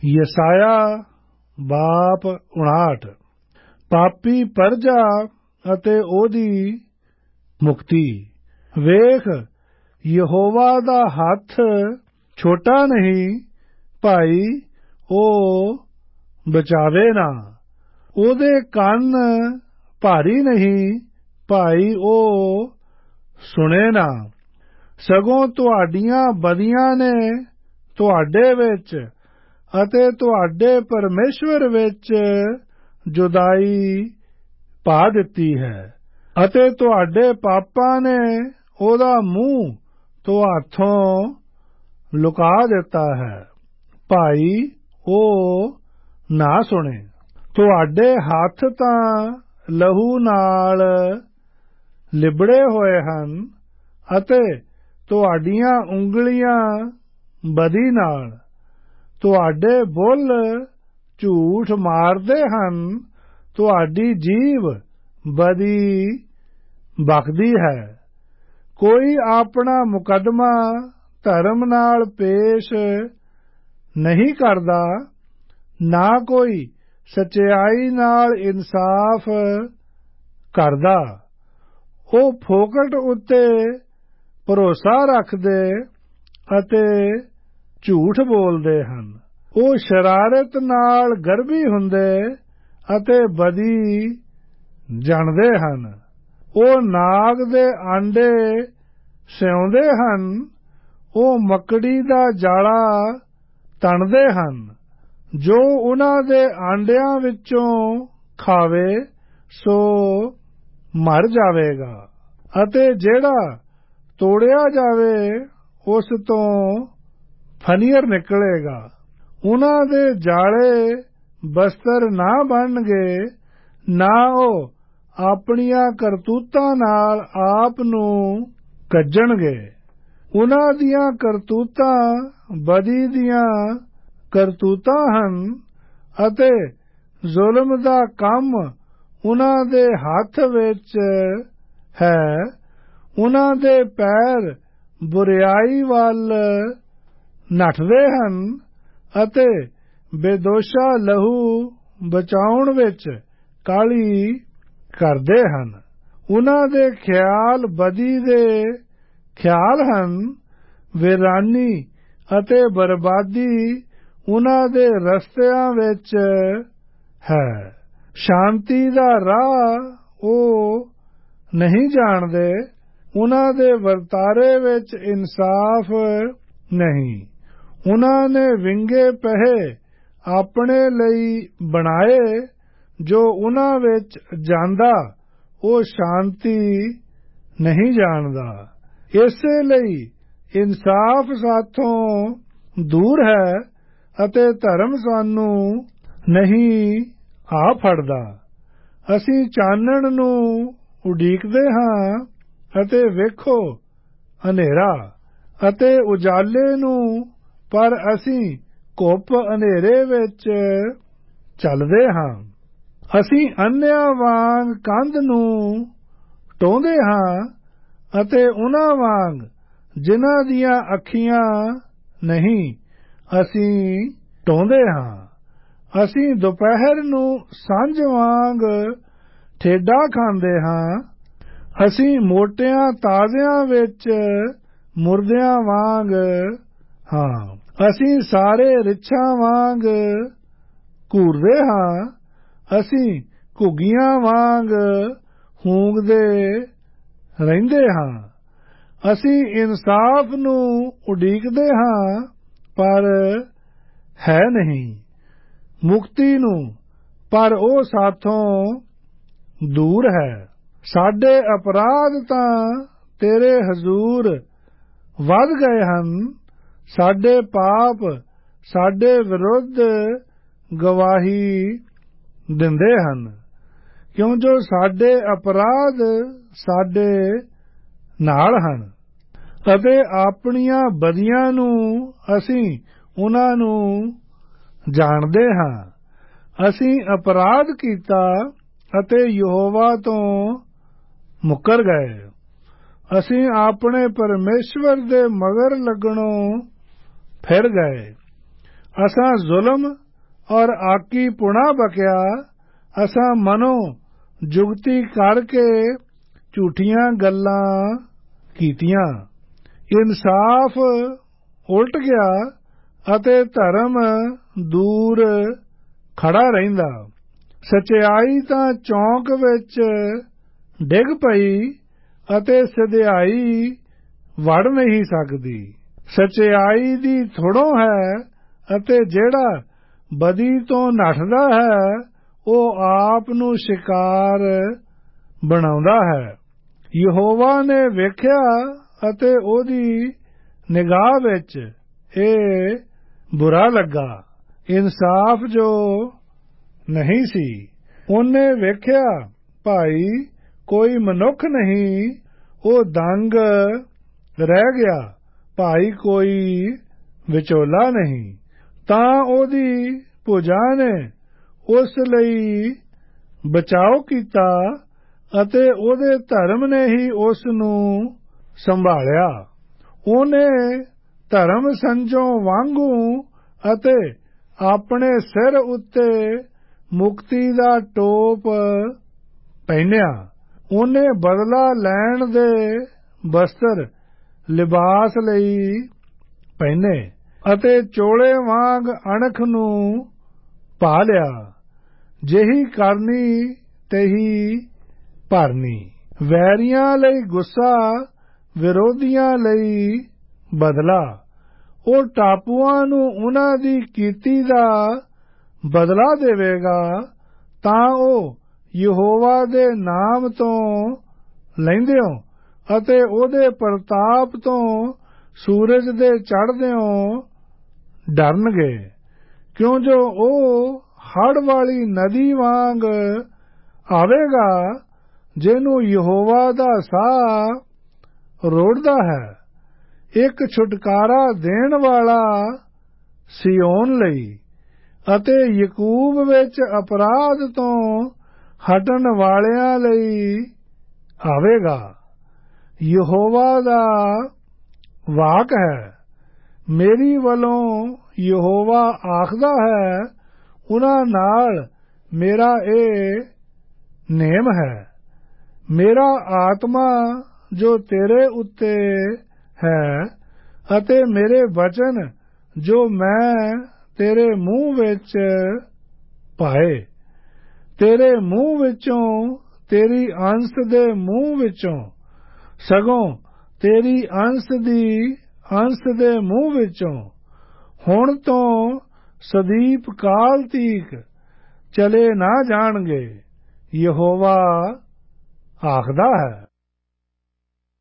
ਯਸਾਇਆ ਬਾਪ 59। ਪਾਪੀ ਪਰਜਾ ਅਤੇ ਉਹਦੀ ਮੁਕਤੀ। ਵੇਖ, ਯਹੋਵਾ ਦਾ ਹੱਥ ਛੋਟਾ ਨਹੀਂ, ਭਾਈ ਉਹ ਬਚਾਵੇ ਨਾ। ਉਹਦੇ ਕੰਨ ਭਾਰੀ ਨਹੀਂ, ਭਾਈ ਉਹ ਸੁਣੇ ਨਾ। ਸਗੋਂ ਤੁਹਾਡੀਆਂ ਬਦੀਆਂ ਨੇ ਤੁਹਾਡੇ ਵਿੱਚ ਅਤੇ ਤੁਹਾਡੇ ਪਰਮੇਸ਼ਵਰ ਵਿੱਚ ਜੁਦਾਈ ਪਾ ਦਿੱਤੀ ਹੈ, ਅਤੇ ਤੁਹਾਡੇ ਪਾਪਾਂ ਨੇ ਉਹਦਾ ਮੂੰਹ ਤੁਹਾਥੋਂ ਲੁਕਾ ਦਿੱਤਾ ਹੈ, ਭਾਈ ਉਹ ਨਾ ਸੁਣੇ। ਤੁਹਾਡੇ ਹੱਥ ਤਾਂ ਲਹੂ ਨਾਲ ਲਿਬੜੇ ਹੋਏ ਹਨ ਅਤੇ ਤੁਹਾਡੀਆਂ ਉਂਗਲੀਆਂ ਬਦੀ ਨਾਲ। ਤੁਹਾਡੇ ਬੁੱਲ ਝੂਠ ਮਾਰਦੇ ਹਨ, ਤੁਹਾਡੀ ਜੀਭ ਬਦੀ ਬਕਦੀ ਹੈ। ਕੋਈ ਆਪਣਾ ਮੁਕੱਦਮਾ ਧਰਮ ਨਾਲ ਪੇਸ਼ ਨਹੀਂ ਕਰਦਾ, ਨਾ ਕੋਈ ਸਚਾਈ ਨਾਲ ਇਨਸਾਫ ਕਰਦਾ। ਉਹ ਫੋਕਟ ਉੱਤੇ ਭਰੋਸਾ ਰੱਖਦੇ ਅਤੇ ਝੂਠ ਬੋਲਦੇ ਹਨ। ਉਹ ਸ਼ਰਾਰਤ ਨਾਲ ਗਰਬੀ ਹੁੰਦੇ ਅਤੇ ਬਦੀ ਜਾਣਦੇ ਹਨ। ਉਹ ਨਾਗ ਦੇ ਆਂਡੇ ਸਿਉਂਦੇ ਹਨ, ਉਹ ਮੱਕੜੀ ਦਾ ਜਾਲਾ ਤਣਦੇ ਹਨ। ਜੋ ਉਨ੍ਹਾਂ ਦੇ ਆਂਡਿਆਂ ਵਿੱਚੋਂ ਖਾਵੇ ਸੋ ਮਰ ਜਾਵੇਗਾ, ਅਤੇ ਜਿਹੜਾ ਤੋੜਿਆ ਜਾਵੇ ਉਸ ਤੋਂ ਫਨੀਅਰ ਨਿਕਲੇਗਾ। ਉਨ੍ਹਾਂ ਦੇ ਜਾਲੇ ਬਸਤਰ ਨਾ ਬਣਨਗੇ, ਨਾ ਉਹ ਆਪਣੀਆਂ ਕਰਤੂਤਾਂ ਨਾਲ ਆਪ ਨੂੰ ਕੱਜਣਗੇ। ਉਨ੍ਹਾਂ ਦੀਆਂ ਕਰਤੂਤਾਂ ਬਦੀ ਦੀਆਂ ਕਰਤੂਤਾਂ ਹਨ, ਅਤੇ ਜ਼ੁਲਮ ਦਾ ਕੰਮ ਉਨ੍ਹਾਂ ਦੇ ਹੱਥ ਵਿੱਚ ਹੈ। ਉਨ੍ਹਾਂ ਦੇ ਪੈਰ ਬੁਰਿਆਈ ਵੱਲ ਨੱਠਦੇ ਹਨ ਅਤੇ ਬੇਦੋਸ਼ਾ ਲਹੂ ਬਚਾਉਣ ਵਿੱਚ ਕਾਹਲੀ ਕਰਦੇ ਹਨ। ਉਨ੍ਹਾਂ ਦੇ ਖਿਆਲ ਬਦੀ ਦੇ ਖਿਆਲ ਹਨ, ਵੀਰਾਨੀ ਅਤੇ ਬਰਬਾਦੀ ਉਨ੍ਹਾਂ ਦੇ ਰਸਤਿਆਂ ਵਿੱਚ ਹੈ। ਸ਼ਾਂਤੀ ਦਾ ਰਾਹ ਉਹ ਨਹੀਂ ਜਾਣਦੇ, ਉਨ੍ਹਾਂ ਦੇ ਵਰਤਾਰੇ ਵਿੱਚ ਇਨਸਾਫ ਨਹੀਂ। ਉਨ੍ਹਾਂ ਨੇ ਵਿੰਗੇ ਪਹੇ ਆਪਣੇ ਲਈ ਬਣਾਏ, ਜੋ ਉਨ੍ਹਾਂ ਵਿੱਚ ਜਾਂਦਾ ਉਹ ਸ਼ਾਂਤੀ ਨਹੀਂ ਜਾਣਦਾ। ਇਸੇ ਲਈ ਇਨਸਾਫ ਸਾਥੋਂ ਦੂਰ ਹੈ ਅਤੇ ਧਰਮ ਸਾਨੂੰ ਨਹੀਂ ਆ ਫੜਦਾ। ਅਸੀਂ ਚਾਨਣ ਨੂੰ ਉਡੀਕਦੇ ਹਾਂ ਅਤੇ ਵੇਖੋ ਹਨੇਰਾ, ਅਤੇ ਉਜਾਲੇ ਨੂੰ, ਪਰ ਅਸੀਂ ਘੁੱਪ ਹਨੇਰੇ ਵਿੱਚ ਚੱਲਦੇ ਹਾਂ। ਅਸੀਂ ਅੰਨ੍ਹਿਆਂ ਵਾਂਗ ਕੰਧ ਨੂੰ ਟੋਹਦੇ ਹਾਂ ਅਤੇ ਉਨ੍ਹਾਂ ਵਾਂਗ ਜਿਨ੍ਹਾਂ ਦੀਆਂ ਅੱਖੀਆਂ ਨਹੀਂ, ਅਸੀਂ ਟੋਹਦੇ ਹਾਂ। ਅਸੀਂ ਦੁਪਹਿਰ ਨੂੰ ਸਾਂਝ ਵਾਂਗ ਠੇਡਾ ਖਾਂਦੇ ਹਾਂ। ਅਸੀਂ ਮੋਟਿਆਂ ਤਾਜ਼ਿਆਂ ਵਿੱਚ ਮੁਰਦਿਆਂ ਵਾਂਗ ਹਾਂ। ਅਸੀਂ ਸਾਰੇ ਰਿੱਛਾਂ ਵਾਂਗ ਘੂਰਦੇ ਹਾਂ। ਅਸੀਂ ਘੁੱਗੀਆਂ ਵਾਂਗ ਹੂੰਗਦੇ ਰਹਿੰਦੇ ਹਾਂ। ਅਸੀਂ ਇਨਸਾਫ ਨੂੰ ਉਡੀਕਦੇ ਹਾਂ, ਪਰ ਹੈ ਨਹੀਂ, ਮੁਕਤੀ ਨੂੰ, ਪਰ ਉਹ ਸਾਥੋਂ ਦੂਰ ਹੈ। ਸਾਡੇ ਅਪਰਾਧ ਤਾਂ ਤੇਰੇ ਹਜ਼ੂਰ ਵਧ ਗਏ ਹਨ, ਸਾਡੇ ਪਾਪ ਸਾਡੇ ਵਿਰੁੱਧ ਗਵਾਹੀ ਦਿੰਦੇ ਹਨ, ਕਿਉਂ ਜੋ ਸਾਡੇ ਅਪਰਾਧ ਸਾਡੇ ਨਾਲ ਹਨ, ਅਤੇ ਆਪਣੀਆਂ ਬਦੀਆਂ ਨੂੰ ਅਸੀਂ ਉਨ੍ਹਾਂ ਨੂੰ ਜਾਣਦੇ ਹਾਂ। ਅਸੀਂ ਅਪਰਾਧ ਕੀਤਾ ਅਤੇ ਯਹੋਵਾ ਤੋਂ ਮੁੱਕਰ ਗਏ। ਅਸੀਂ ਆਪਣੇ ਪਰਮੇਸ਼ਵਰ ਦੇ ਮਗਰ ਲੱਗਣੋਂ ਫਿਰ ਗਏ ਅਸਾਂ ਜ਼ੁਲਮ ਔਰ ਆਕੀ ਪੁਣਾ ਬਕਿਆ, ਅਸਾਂ ਮਨੋਂ ਜੁਗਤੀ ਕਰਕੇ ਝੂਠੀਆਂ ਗੱਲਾਂ ਕੀਤੀਆਂ। ਇਨਸਾਫ ਉਲਟ ਗਿਆ ਅਤੇ ਧਰਮ ਦੂਰ ਖੜਾ ਰਹਿੰਦਾ। ਸਚਾਈ ਤਾਂ ਚੌਂਕ ਵਿੱਚ ਡਿੱਗ ਪਈ ਅਤੇ ਸਿਧਾਈ ਵੜ ਨਹੀਂ ਸਕਦੀ। ਸਚਾਈ ਦੀ ਥੋੜੋਂ ਹੈ ਅਤੇ ਜਿਹੜਾ ਬਦੀ ਤੋਂ ਨੱਠਦਾ ਹੈ ਉਹ ਆਪ ਨੂੰ ਸ਼ਿਕਾਰ ਬਣਾਉਂਦਾ ਹੈ। ਯਹੋਵਾ ਨੇ ਵੇਖਿਆ ਅਤੇ ਉਹਦੀ ਨਿਗਾਹ ਵਿੱਚ ਇਹ ਬੁਰਾ ਲੱਗਾ। ਇਨਸਾਫ ਜੋ ਨਹੀਂ ਸੀ। ਉਹਨੇ ਵੇਖਿਆ ਭਾਈ ਕੋਈ ਮਨੁੱਖ ਨਹੀਂ, ਉਹ ਦੰਗ ਰਹਿ ਗਿਆ, ਭਾਈ ਕੋਈ ਵਿਚੋਲਾ ਨਹੀਂ। ਤਾਂ ਉਹਦੀ ਭੁਜਾ ਨੇ ਉਸ ਲਈ ਬਚਾਓ ਕੀਤਾ ਅਤੇ ਉਹਦੇ ਧਰਮ ਨੇ ਹੀ ਉਸ ਨੂੰ ਸੰਭਾਲਿਆ। ਉਹਨੇ ਧਰਮ ਸੰਜੋਂ ਵਾਂਗੂ ਅਤੇ ਆਪਣੇ ਸਿਰ ਉੱਤੇ ਮੁਕਤੀ ਦਾ ਟੋਪ ਪਹਿਨਿਆ। ਉਹਨੇ ਬਦਲਾ ਲੈਣ ਦੇ ਬਸਤਰ ਲਿਬਾਸ ਲਈ ਪਹਿਨੇ ਅਤੇ ਚੋਲੇ ਵਾਂਗ ਅਣਖ ਨੂੰ ਪਾ ਲਿਆ। ਜਿਹੀ ਕਰਨੀ ਤੇਹੀ ਭਰਨੀ। ਵੈਰੀਆਂ ਲਈ ਗੁੱਸਾ, ਵਿਰੋਧੀਆਂ ਲਈ ਬਦਲਾ। ਉਹ ਟਾਪੂਆਂ ਨੂੰ ਉਹਨਾਂ ਦੀ ਕੀਤੀ ਦਾ ਬਦਲਾ ਦੇਵੇਗਾ, ਤਾਂ ਉਹ ਯਹੋਵਾ ਦੇ ਨਾਮ ਤੋਂ ਲੈਂਦਿਓ ਅਤੇ ਉਹਦੇ ਪ੍ਰਤਾਪ ਤੋਂ ਸੂਰਜ ਦੇ ਚੜ੍ਹਦਿਓਂ ਡਰਨਗੇ। ਕਿਉਂ ਜੋ ਉਹ ਹੜ੍ਹ ਵਾਲੀ ਨਦੀ ਵਾਂਗ ਆਵੇਗਾ, ਜਿਹਨੂੰ ਯਹੋਵਾ ਦਾ ਸਾਹ ਰੋੜਦਾ ਹੈ। ਇੱਕ ਛੁਟਕਾਰਾ ਦੇਣ ਵਾਲਾ ਸਿਯੋਨ ਲਈ ਅਤੇ ਯਕੂਬ ਵਿੱਚ ਅਪਰਾਧ ਤੋਂ ਹਟਣ ਵਾਲਿਆਂ ਲਈ ਆਵੇਗਾ। ਯਹੋਵਾ ਦਾ ਵਾਕ ਹੈ। ਮੇਰੀ ਵੱਲੋਂ ਯਹੋਵਾ ਆਖਦਾ ਹੈ, ਉਹਨਾਂ ਨਾਲ ਮੇਰਾ ਇਹ ਨੇਮ ਹੈ। ਮੇਰਾ ਆਤਮਾ ਜੋ ਤੇਰੇ ਉੱਤੇ ਹੈ ਅਤੇ ਮੇਰੇ ਵਚਨ ਜੋ ਮੈਂ ਤੇਰੇ ਮੂੰਹ ਵਿੱਚ ਪਾਏ, ਤੇਰੇ ਮੂੰਹ ਵਿੱਚੋਂ, ਤੇਰੀ ਅੰਸ ਦੇ ਮੂੰਹ ਵਿੱਚੋਂ, ਸਗੋਂ ਤੇਰੀ ਅੰਸ ਦੀ ਅੰਸ ਦੇ ਮੂੰਹ ਵਿੱਚੋਂ, ਹੁਣ ਤੋਂ ਸਦੀਪ ਕਾਲ ਤੀਕ ਚਲੇ ਨਾ ਜਾਣਗੇ, ਯਹੋਵਾ ਆਖਦਾ ਹੈ।